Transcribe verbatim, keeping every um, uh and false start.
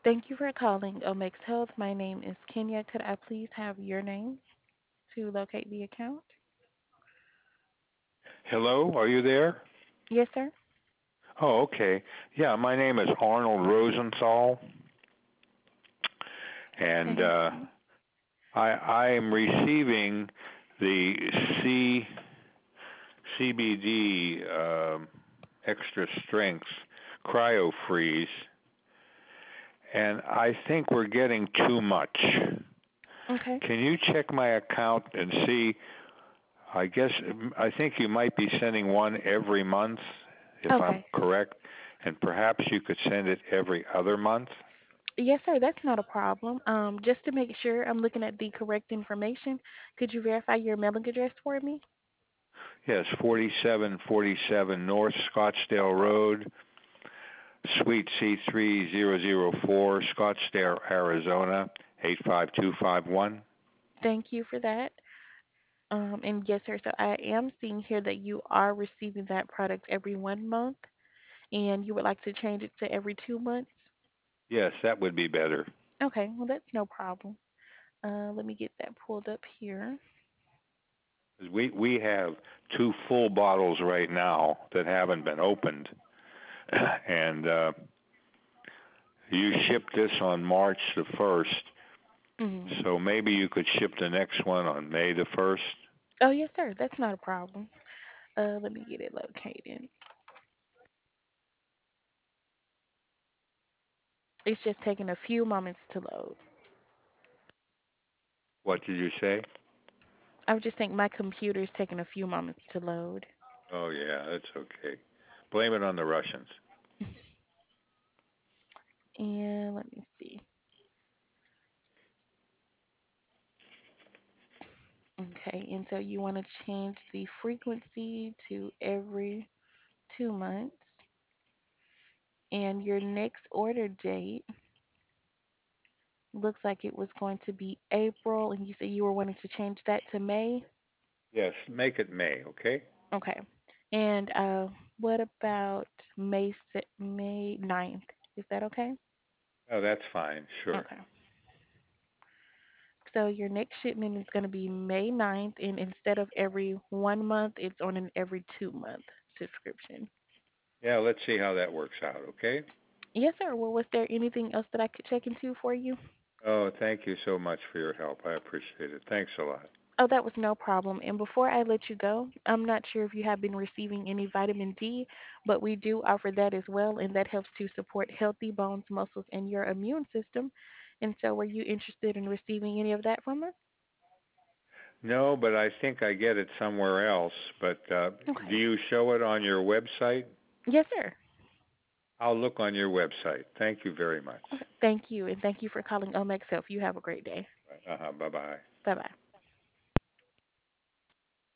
Thank you for calling Omex Health. My name is Kenya. Could I please have your name to locate the account? Hello, are you there? Yes, sir. Oh, okay. Yeah, my name is Arnold Rosenthal, and Thank uh, you. I I am receiving the C CBD um extra strength cryo freeze, and I think we're getting too much. Okay. Can you check my account and see? I guess I think you might be sending one every month, if I'm Okay. correct, and perhaps you could send it every other month. Yes, sir. That's not a problem. Um, just to make sure I'm looking at the correct information, could you verify your mailing address for me? Yes, forty-seven forty-seven North Scottsdale Road, Suite C three zero zero four, Scottsdale, Arizona, eight five two five one. Thank you for that. Um, and yes, sir. So I am seeing here that you are receiving that product every one month, and you would like to change it to every two months. Yes, that would be better. Okay. Well, that's no problem. Uh, let me get that pulled up here. We we have two full bottles right now that haven't been opened, and uh, you shipped this on March the first, Mhm. so maybe you could ship the next one on May the first. Oh, yes, sir. That's not a problem. Uh, let me get it located. It's just taking a few moments to load. What did you say? I would just think my computer's taking a few moments to load. Oh yeah, that's okay. Blame it on the Russians. And let me see. Okay, and so you want to change the frequency to every two months. And your next order date looks like it was going to be April, and you said you were wanting to change that to May. Yes, make it May, okay? Okay. And uh, what about May si- May ninth? Is that okay? Oh, that's fine, sure. Okay. So your next shipment is going to be May ninth, and instead of every one month, it's on an every two month subscription. Yeah, let's see how that works out, okay? Yes, sir. Well, was there anything else that I could check into for you? Oh, thank you so much for your help. I appreciate it. Thanks a lot. Oh, that was no problem. And before I let you go, I'm not sure if you have been receiving any vitamin D, but we do offer that as well, and that helps to support healthy bones, muscles, and your immune system. And so, were you interested in receiving any of that from us? No, but I think I get it somewhere else. But uh, do Okay. you show it on your website? Yes, sir. I'll look on your website. Thank you very much. Okay. Thank you, and thank you for calling Omex Health. You have a great day. Uh-huh, bye bye. Bye bye.